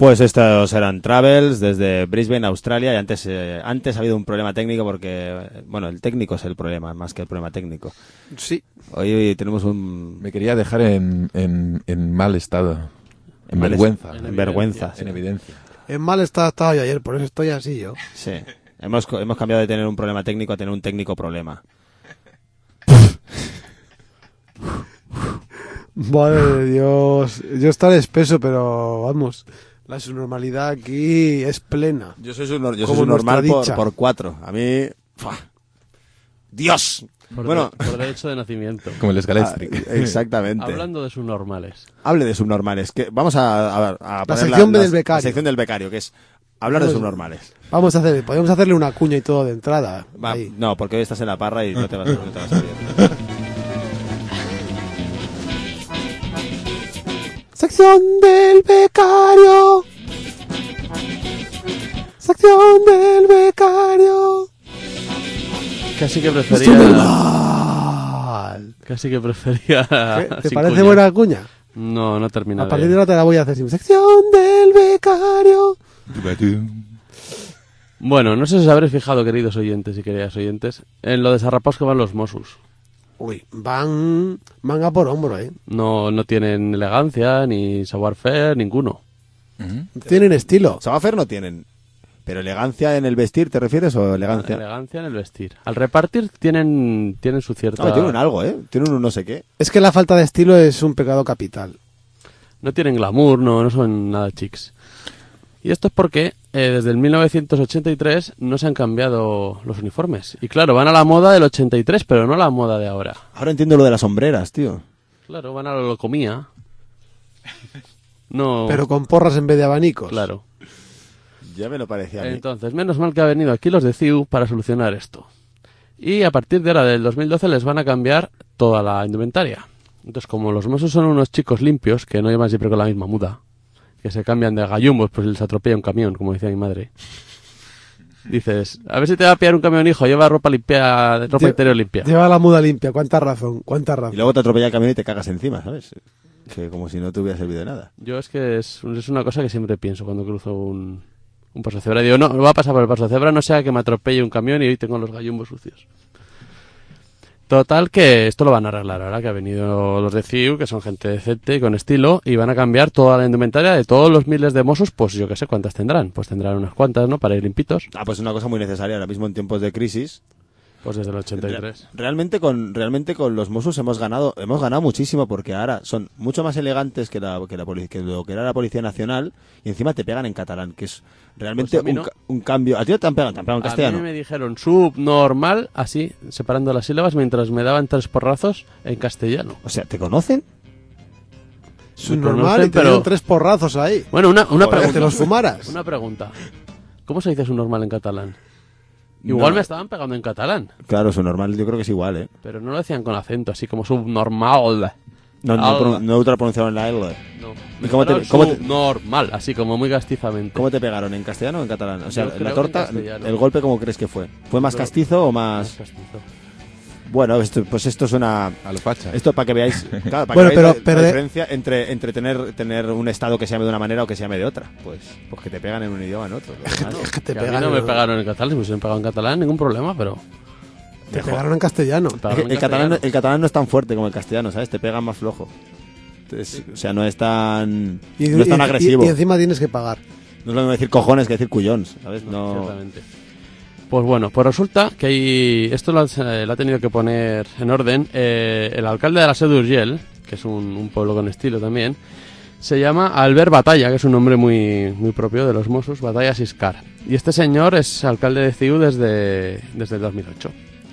Pues estos eran Travels desde Brisbane, Australia, y antes ha habido un problema técnico porque, bueno, el técnico es el problema, más que el problema técnico. Sí. Hoy tenemos un... Me quería dejar en mal estado, en mal vergüenza, en vergüenza. en evidencia. En mal estado estaba yo ayer, por eso estoy así yo. Sí, hemos cambiado de tener un problema técnico a tener un técnico problema. Madre de Dios. Yo estaré espeso, pero vamos, la subnormalidad aquí es plena. Yo soy Como normal nuestra dicha. por 4. A mí... ¡fua! ¡Dios! Bueno, Por derecho de nacimiento. Como el Scalestric. exactamente. Hablando de subnormales. Hable de subnormales. Que vamos a poner sección del becario. La sección del becario, que es hablar de subnormales. Podemos hacerle una cuña y todo de entrada. Va, Ahí. no, porque hoy estás en la parra y no te vas a salir. Sección del becario. Sección del becario. Casi que prefería... Subnormal. Casi que prefería... ¿Te sin parece cuña. buena cuña? No, no termina A partir de... de ahora te la voy a hacer. Sección del becario. Bueno, no sé si os habréis fijado, queridos oyentes y queridas oyentes, en lo desarrapados que van los Mossos. Uy, van a por hombro, ¿eh? No tienen elegancia, ni savoir-faire, ninguno. Tienen estilo. Sabafer no tienen. Pero elegancia en el vestir, ¿te refieres? ¿O elegancia? Elegancia en el vestir. Al repartir tienen su cierta... No, tienen algo, ¿eh? Tienen un no sé qué. Es que la falta de estilo es un pecado capital. No tienen glamour, no son nada chics. Y esto es porque desde el 1983 no se han cambiado los uniformes. Y claro, van a la moda del 83, pero no a la moda de ahora. Ahora entiendo lo de las sombreras, tío. Claro, van a lo comía. No... Pero con porras en vez de abanicos. Claro. Ya me lo parecía a mí. Entonces, menos mal que ha venido aquí los de CIU para solucionar esto. Y a partir de ahora, del 2012, les van a cambiar toda la indumentaria. Entonces, como los Mossos son unos chicos limpios, que no llevan siempre con la misma muda, que se cambian de gallumbos, pues les atropella un camión, como decía mi madre. Dices, a ver si te va a pillar un camión, hijo, lleva ropa limpia, ropa interior limpia. Lleva la muda limpia. ¿Cuánta razón? Y luego te atropella el camión y te cagas encima, ¿sabes? Que como si no te hubiera servido de nada. Yo es que es una cosa que siempre pienso cuando cruzo un paso de cebra. Digo, no va a pasar por el paso de cebra, no sea que me atropelle un camión y hoy tengo los gallumbos sucios. Total, que esto lo van a arreglar ahora que ha venido los de CIU, que son gente decente y con estilo, y van a cambiar toda la indumentaria de todos los miles de Mossos, pues yo qué sé cuántas tendrán. Pues tendrán unas cuantas, ¿no? Para ir limpitos. Ah, pues es una cosa muy necesaria ahora mismo en tiempos de crisis. Pues desde el 83. Realmente con los Mossos hemos ganado muchísimo porque ahora son mucho más elegantes que lo que era la Policía Nacional y encima te pegan en catalán, que es realmente Pues a mí no. un cambio. ¿A ti te han pegado en A castellano? mí me dijeron subnormal, así, separando las sílabas, mientras me daban 3 porrazos en castellano. O sea, ¿te conocen? Subnormal conocen, y te pero- dieron 3 porrazos ahí. Bueno, una Joder, pregunta. te los fumaras. Una pregunta. ¿Cómo se dice subnormal en catalán? Igual No. me estaban pegando en catalán, Claro, su normal yo creo que es igual, ¿eh? pero no lo decían con acento, así como subnormal. No ultra pronunciaron la L. No. ¿Y cómo te- Dijeron cómo te- subnormal, así como muy castizamente. ¿Cómo te pegaron? ¿En castellano o en catalán? O sea, Yo la creo que torta, en castellano. el golpe, ¿cómo crees que fue? ¿Fue más Creo- castizo o Más más...? castizo. Bueno, esto suena... A lo facha. Esto para que veáis, claro, para Bueno, que veáis pero la de- diferencia entre tener un estado que se llame de una manera o que se llame de otra. Pues que te pegan en un idioma en otro. Claro. Es que te Que a mí pegan, no me pegaron en catalán, si me hubiesen pegado en catalán, ningún problema, pero... te pegaron en castellano. me pegaron en El catalán no es tan fuerte como el castellano, ¿sabes? Te pega más flojo. Entonces, o sea, no es tan agresivo. Y encima tienes que pagar. No es lo mismo decir cojones que decir cuyons, ¿sabes? No. Ciertamente. Pues bueno, pues resulta que esto lo ha tenido que poner en orden el alcalde de la Seu d'Urgell, que es un pueblo con estilo también, se llama Albert Batalla, que es un nombre muy, muy propio de los Mossos, Batalla Siscar. Y este señor es alcalde de CIU desde el 2008.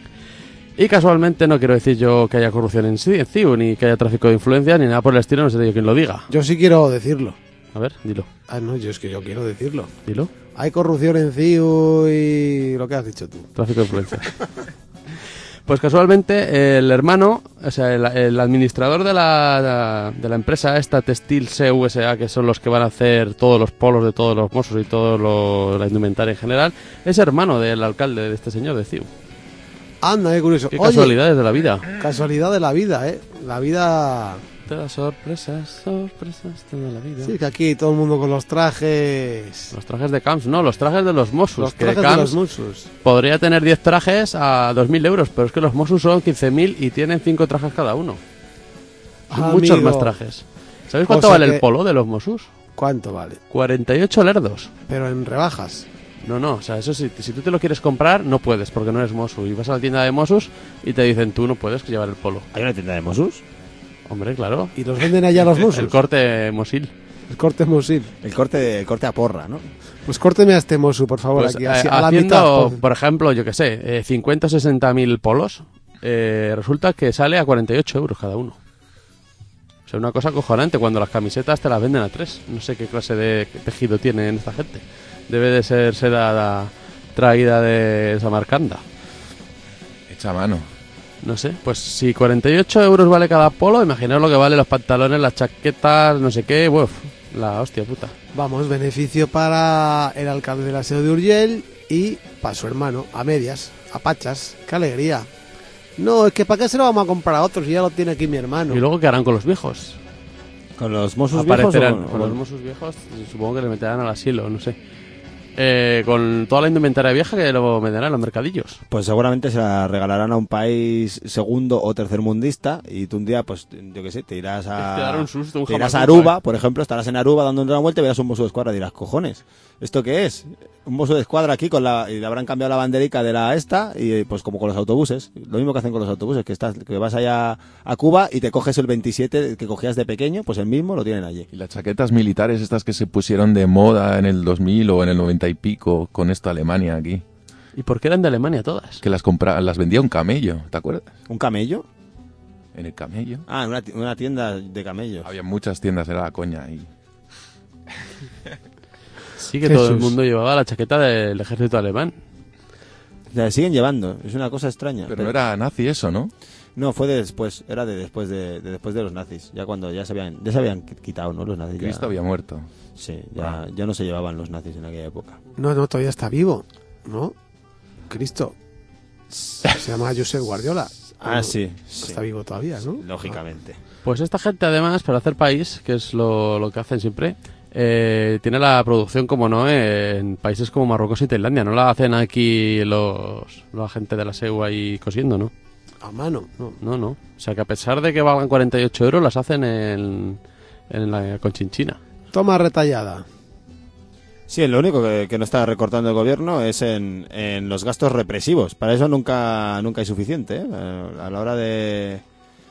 Y casualmente no quiero decir yo que haya corrupción en CIU, ni que haya tráfico de influencia, ni nada por el estilo, no sé yo quién lo diga. Yo sí quiero decirlo. A ver, dilo, Ah, no, yo es que yo quiero decirlo. dilo. Hay corrupción en CIU y lo que has dicho tú. Tráfico de influencia. Pues casualmente el hermano, o sea, el administrador de la empresa esta Textil CUSA, que son los que van a hacer todos los polos de todos los Mossos y todo la indumentaria en general, es hermano del alcalde de este señor de CIU. Anda, qué curioso. Qué Oye, casualidades de la vida. casualidad de la vida, ¿eh? La vida te da sorpresas, sorpresas toda la vida. Sí, que aquí todo el mundo con los trajes... Los trajes de Camps, no, los trajes de los Mossos. Los que trajes de Camps los Mossos. podría tener 10 trajes a 2.000 euros, pero es que los Mossos son 15.000 y tienen 5 trajes cada uno. Son muchos Amigo. más trajes. ¿Sabéis cuánto O sea vale que- el polo de los Mossos? ¿Cuánto vale? 48 lerdos. Pero en rebajas. No, o sea, eso sí, si tú te lo quieres comprar, no puedes, porque no eres Mosu. Y vas a la tienda de Mosus y te dicen, tú no puedes llevar el polo. ¿Hay una tienda de Mossus? Hombre, claro. ¿Y los venden allá los Mossos? El corte Mosil. El corte Mosil. El corte a porra, ¿no? Pues córteme a este Mosu, por favor, Pues, aquí. Así, a la mitad. haciendo, pon. por ejemplo, yo que sé, 50 o 60.000 polos, resulta que sale a 48 euros cada uno. O sea, una cosa acojonante cuando las camisetas te las venden a 3. No sé qué clase de tejido tienen esta gente. Debe de ser seda traída de Samarcanda. Hecha a mano. No sé, pues si 48 euros vale cada polo, imaginaos lo que vale los pantalones, las chaquetas, no sé qué, uf, la hostia puta. Vamos, beneficio para el alcalde de la SEO de Urgell y para su hermano, a medias, a pachas. ¡Qué alegría! No, es que ¿para qué se lo vamos a comprar a otros si ya lo tiene aquí mi hermano? ¿Y luego qué harán con los viejos? ¿Con los Mossus viejos o Aparecerán con- con los Mossos viejos, supongo que les meterán al asilo, no sé. Con toda la indumentaria vieja que lo meterán en los mercadillos. Pues seguramente se la regalarán a un país segundo o tercermundista y tú un día, pues yo qué sé, te irás Te dará a... un susto, un te irás a jamacuco, Aruba, por ejemplo, estarás en Aruba dando una vuelta y verás un Mosso de Escuadra y dirás, cojones, ¿esto qué es? Un Mosso de Escuadra aquí con y le habrán cambiado la banderica de la esta y pues como con los autobuses, lo mismo que hacen con los autobuses, que vas allá a Cuba y te coges el 27 que cogías de pequeño, pues el mismo lo tienen allí. Y las chaquetas militares estas que se pusieron de moda en el 2000 o en el 90 y pico con esto Alemania aquí. ¿Y por qué eran de Alemania todas? Que las vendía un camello, ¿te acuerdas? ¿Un camello? En el camello. Ah, en una tienda de camellos. Había muchas tiendas, era la coña ahí. Sí, que todo el Jesús. mundo llevaba la chaqueta del ejército alemán. La siguen llevando, es una cosa extraña. Pero no era nazi eso, ¿no? No, fue de después, era de después de los nazis, ya cuando ya se habían quitado, ¿no? Los nazis. ya- Cristo había muerto. Sí, ya no se llevaban los nazis en aquella época. No, todavía está vivo, ¿no? Cristo. Se llama Josep Guardiola. Ah, sí, Está vivo todavía, ¿no? lógicamente. Pues esta gente, además, para hacer país, que es lo que hacen siempre, tiene la producción, como no, en países como Marruecos y Tailandia. No la hacen aquí la gente de la SEU ahí cosiendo, ¿no? A mano, no. No. O sea que a pesar de que valgan 48 euros, las hacen en la Conchinchina. Toma retallada. Sí, lo único que no está recortando el gobierno es en los gastos represivos. Para eso nunca hay suficiente, ¿eh? A la hora de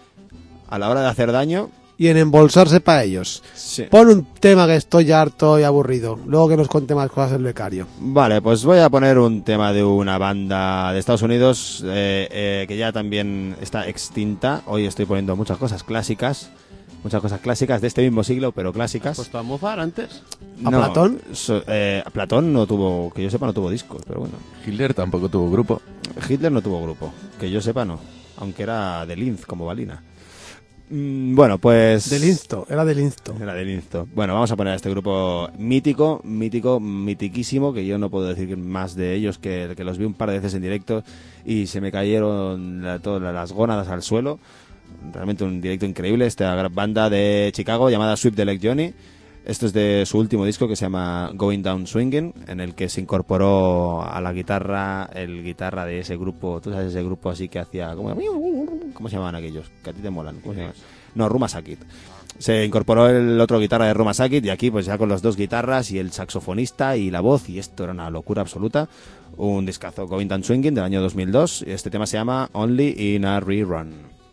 hacer daño. Y en embolsarse para ellos. Sí. Pon un tema que estoy ya harto y aburrido. Luego que nos cuente más cosas el becario. Vale, pues voy a poner un tema de una banda de Estados Unidos que ya también está extinta. Hoy estoy poniendo muchas cosas clásicas de este mismo siglo, pero clásicas. ¿Puesto a Mozart antes? ¿A Platón? Platón no tuvo, que yo sepa, no tuvo discos, pero bueno. Hitler tampoco tuvo grupo. Hitler no tuvo grupo, que yo sepa no, aunque era de Linz como Balina. Bueno, pues... Del Insto, era del Insto. Era del Insto. Bueno, vamos a poner a este grupo mitiquísimo, que yo no puedo decir más de ellos, que los vi un par de veces en directo y se me cayeron todas las gónadas al suelo. Realmente un directo increíble. Esta gran banda de Chicago llamada Sweep the Leg Johnny. Esto es de su último disco que se llama Going Down Swinging, en el que se incorporó a la guitarra el guitarra de ese grupo. ¿Tú sabes ese grupo así que hacía? ¿Cómo se llamaban aquellos? Que a ti te molan. ¿Cómo se llaman? No, Ruma Sakit. Se incorporó el otro guitarra de Ruma Sakit y aquí pues ya con las dos guitarras y el saxofonista y la voz, y esto era una locura absoluta. Un discazo, Going Down Swinging, del año 2002. Este tema se llama Only in a Rerun.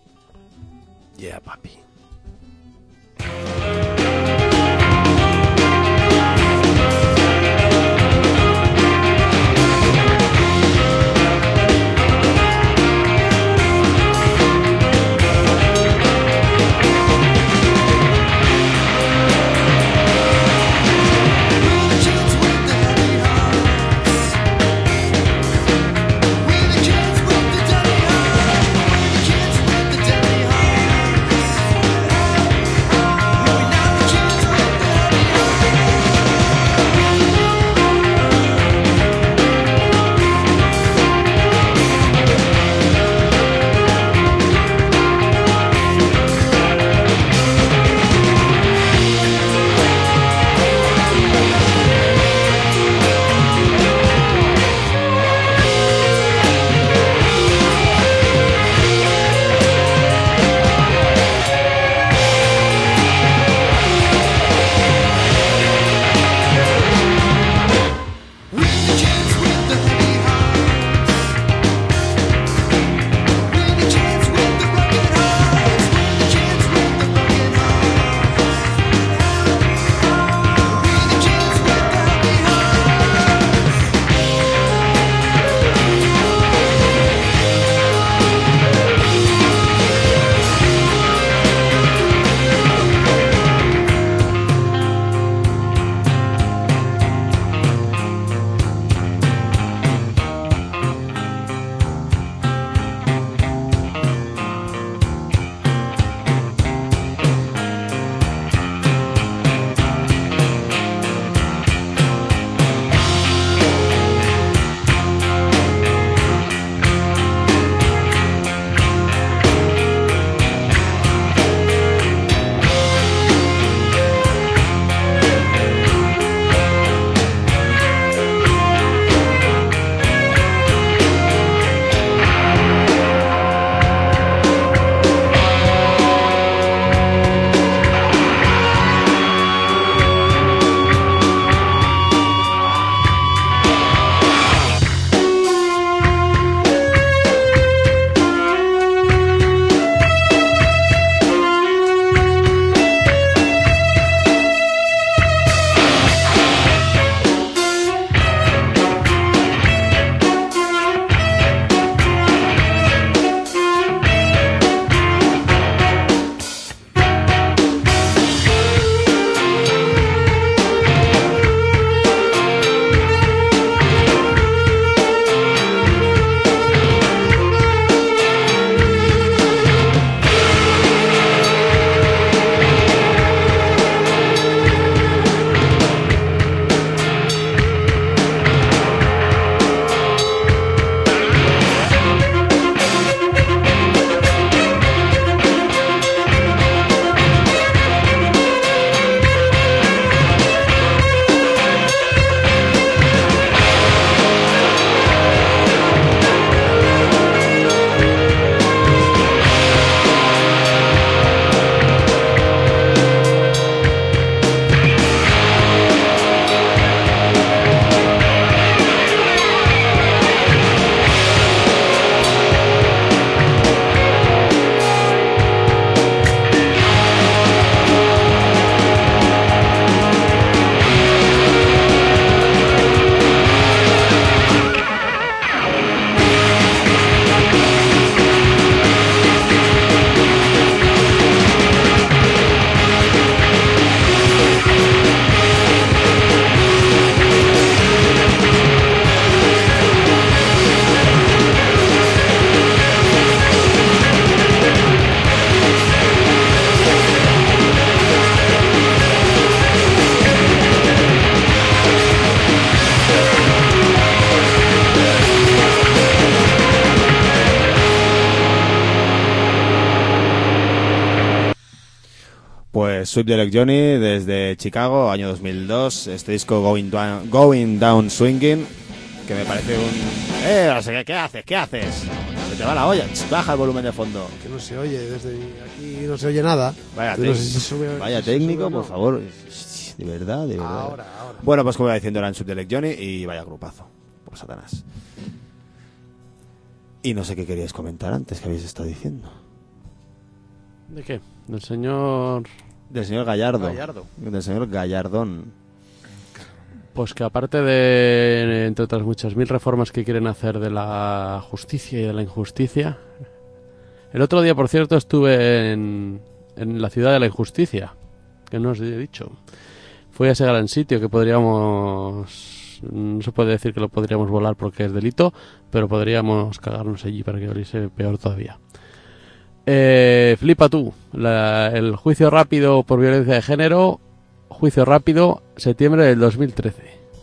Yeah, papi. Kids with the dirty hearts. Sweep the Leg Johnny desde Chicago, año 2002. Este disco Going Down Swinging, que me parece un... no sé qué haces, se te va la olla. Baja el volumen de fondo. Que no se oye, desde aquí no se oye nada. Vaya, No sé si sube- vaya si sube técnico, o no. por favor. De verdad. Ahora. Bueno, pues como iba diciendo, era en Sweep the Leg Johnny y vaya grupazo. Por Satanás. Y no sé qué queríais comentar antes, que habéis estado diciendo. ¿De qué? Del señor... Del señor Gallardo. Gallardo. Del señor Gallardón. Pues que aparte de, entre otras muchas mil reformas que quieren hacer de la justicia y de la injusticia... El otro día, por cierto, estuve en la ciudad de la injusticia, que no os he dicho. Fui a ese gran sitio que podríamos... No se puede decir que lo podríamos volar porque es delito, pero podríamos cagarnos allí para que oliese peor todavía. Flipa tú. El juicio rápido por violencia de género, juicio rápido, septiembre del 2013.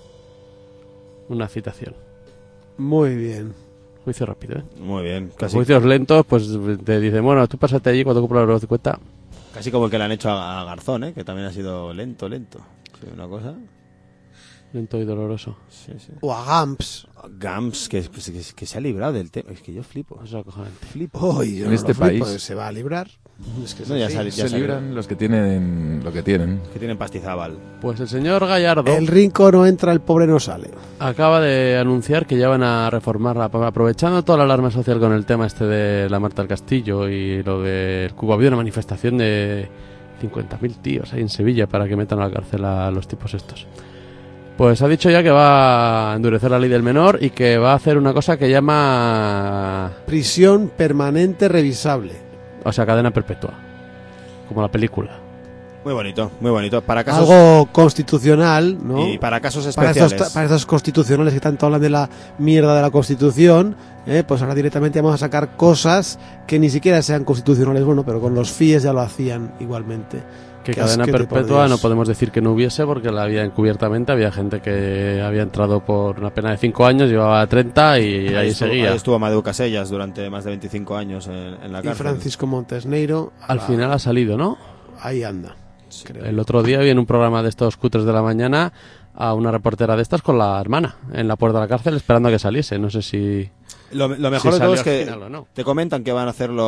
Una citación. Muy bien. Juicio rápido, ¿eh? Muy bien. Los Casi, juicios lentos, pues te dicen, bueno, tú pásate allí cuando cumplas los 50. casi como el que le han hecho a Garzón, ¿eh? Que también ha sido lento. Sí, una cosa. Lento y doloroso. Sí. O a Gamps. Gams, que se ha librado del tema. Es que yo flipo. Eso es acojonante. Hoy yo En no este lo flipo, país- se va a librar. Es que es No, ya así. sale- Se libran los que tienen lo que tienen. Que tienen pastizábal. Pues el señor Gallardo El rico no entra, el pobre no sale. acaba de anunciar que ya van a reformarla, aprovechando toda la alarma social con el tema este de la Marta del Castillo y lo del Cuba. Ha habido una manifestación de 50.000 tíos ahí en Sevilla para que metan a la cárcel a los tipos estos. Pues ha dicho ya que va a endurecer la ley del menor y que va a hacer una cosa que llama... Prisión permanente revisable. O sea, cadena perpetua. Como la película. Muy bonito. Para casos... Algo constitucional, ¿no? Y para casos Para especiales. para estos constitucionales que tanto hablan de la mierda de la Constitución, pues ahora directamente vamos a sacar cosas que ni siquiera sean constitucionales, bueno, pero con los FIES ya lo hacían igualmente. Que Qué cadena asquete, por perpetua Dios. no podemos decir que no hubiese porque la había encubiertamente. Había gente que había entrado por una pena de 5 años, llevaba 30 y ahí seguía. Ahí estuvo Amadeu Casellas durante más de 25 años en la Y cárcel. Francisco Montesneiro, Al final ha salido, ¿no? ahí anda. Creo. El otro día vi en un programa de estos cutres de la mañana a una reportera de estas con la hermana en la puerta de la cárcel esperando a que saliese. No sé si... Lo mejor si de todo salió es al que final o no. te comentan que van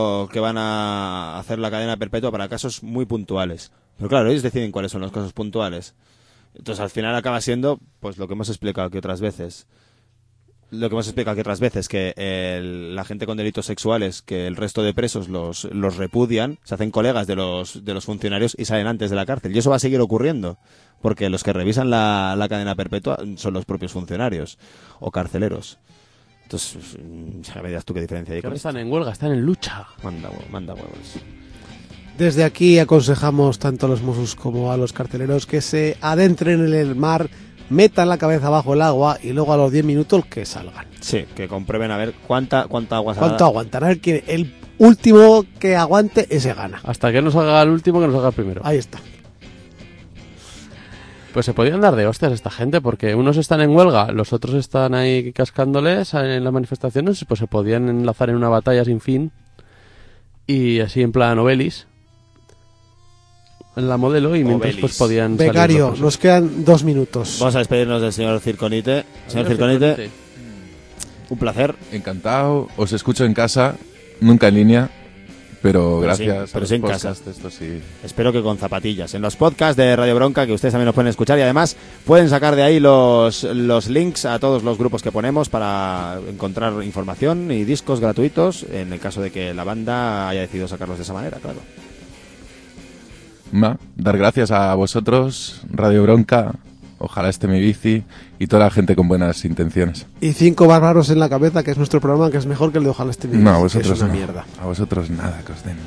a hacer la cadena perpetua para casos muy puntuales. Pero claro, ellos deciden cuáles son los casos puntuales. Entonces al final acaba siendo pues lo que hemos explicado aquí otras veces. Que la gente con delitos sexuales, que el resto de presos los repudian, se hacen colegas de los funcionarios y salen antes de la cárcel. Y eso va a seguir ocurriendo, porque los que revisan la cadena perpetua son los propios funcionarios o carceleros. Entonces, ya me dirás tú qué diferencia hay Que con no esto. están en huelga, están en lucha. Manda huevos. Desde aquí aconsejamos tanto a los Mossos como a los carceleros que se adentren en el mar, metan la cabeza bajo el agua y luego a los 10 minutos que salgan. Sí, que comprueben a ver cuánta agua ¿Cuánto aguantará? El último que aguante, ese gana. Hasta que no salga el último, que no salga el primero. Ahí está. Pues se podían dar de hostias esta gente, porque unos están en huelga, los otros están ahí cascándoles en las manifestaciones, pues se podían enlazar en una batalla sin fin y así en plan Obelis, en la modelo, y mientras Obelis. pues podían salir Becario, los nos quedan 2 minutos. Vamos a despedirnos del señor Circonite. Señor Circonite, un placer. Encantado, os escucho en casa, nunca en línea, pero gracias pero a sí en los casa. podcasts estos sí. Espero que con zapatillas. En los podcasts de Radio Bronca, que ustedes también nos pueden escuchar, y además pueden sacar de ahí los links a todos los grupos que ponemos para encontrar información y discos gratuitos, en el caso de que la banda haya decidido sacarlos de esa manera, claro. Dar gracias a vosotros, Radio Bronca, ojalá esté mi bici y toda la gente con buenas intenciones. Y 5 bárbaros en la cabeza, que es nuestro programa, que es mejor que el de Ojalá este vídeo. No, a que vosotros es una no. mierda. A vosotros nada que os den.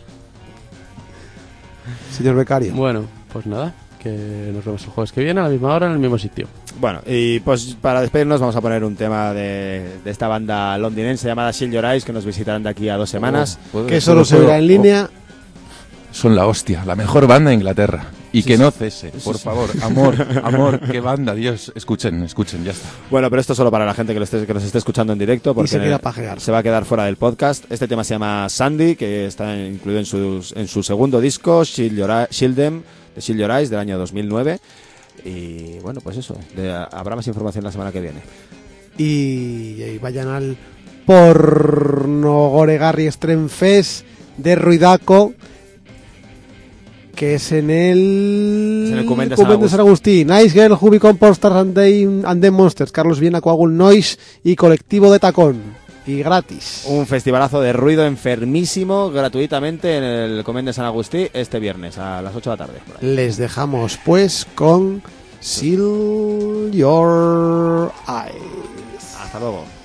Señor Becario. Bueno, pues nada, que nos vemos el jueves que viene a la misma hora en el mismo sitio. Bueno, y pues para despedirnos vamos a poner un tema de esta banda londinense llamada Shield Your Eyes, que nos visitarán de aquí a 2 semanas. ¿Puedo- Que solo se puedo- verá en línea. son la hostia, la mejor banda de Inglaterra. Y que no cese, por favor. Amor, qué banda, Dios. Escuchen, ya está. Bueno, pero esto solo para la gente que nos esté escuchando en directo, porque se quiera pajear. se va a quedar fuera del podcast. Este tema se llama Sandy, que está incluido en su segundo disco, Shield Your Eyes, del año 2009. Y bueno, pues eso, habrá más información la semana que viene. Y vayan al Pornogoregarri Extremfest de Ruidaco, que es en el Cumen de San Agustín. Nice Girl, Who Become Pornstars and the Monsters, Carlos Viena, Coagul Noise y Colectivo de Tacón. Y gratis. Un festivalazo de ruido enfermísimo, gratuitamente, en el Cumen de San Agustín, este viernes a las 8 de la tarde. Por ahí. Les dejamos pues con Seal Your Eyes. Hasta luego.